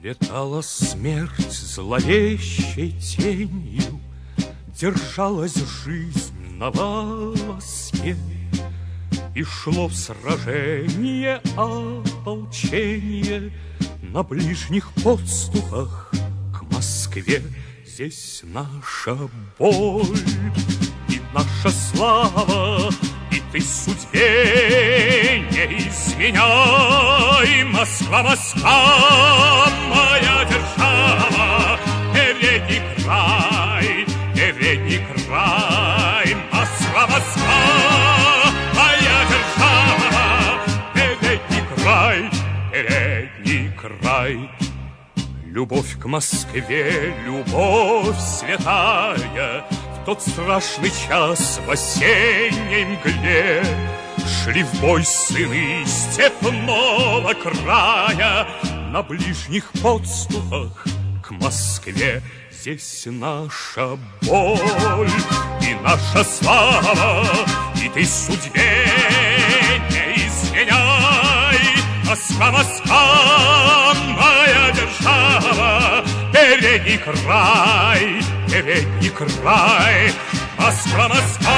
Летала смерть зловещей тенью, держалась жизнь на волоске, и шло в сражение ополчение на ближних подступах к Москве. Здесь наша боль и наша слава, и ты судьбе не изменяй. Москва, Москва, моя держава, передний край, передний край. Москва, Москва, моя держава, передний край, передний край. Любовь к Москве, любовь святая, в тот страшный час в осенней мгле шли в бой сыны степного края на ближних подступах к Москве. Здесь наша боль и наша слава, и ты судьбе не изменяй. Москва, Москва, моя держава, передний край, передний край. Москва, Москва,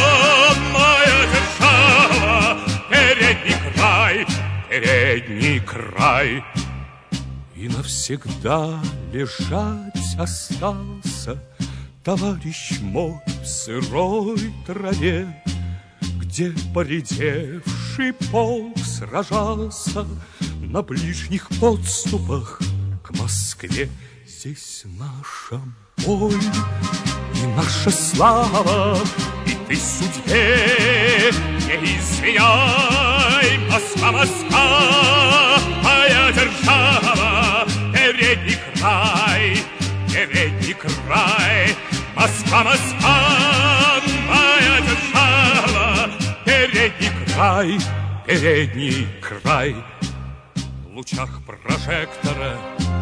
моя держава, передний край, передний край. И навсегда лежать остался товарищ мой в сырой траве, где поредевший полк сражался на ближних подступах к Москве. Здесь наша боль и наша слава, и ты судьбе не изменяй. Москва, Москва, моя держава, передний край, передний край. Москва, Москва, моя держава, передний край, передний край. В лучах прожектора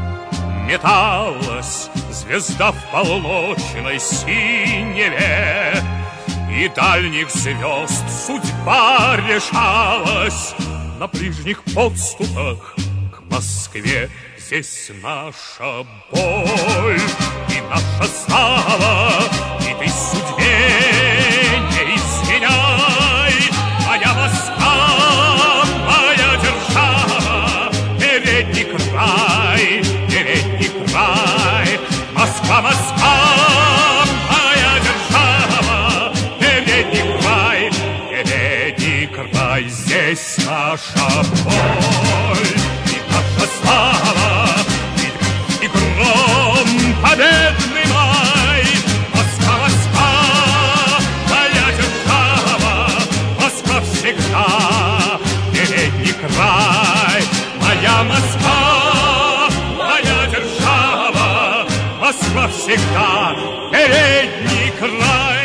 металась звезда в полночной синеве, и дальних звезд судьба решалась на ближних подступах к Москве. Здесь наша боль и наша слава, и ты судьбе не изменяй. Моя Москва, моя держава, передний край, передний край. Москва, Москва, моя держава, передний край, передний край. Здесь наша боль и наша слава, и гром победный май. Москва, Москва, моя держава, Москва всегда передний край. Моя Москва, моя держава, Москва всегда передний край.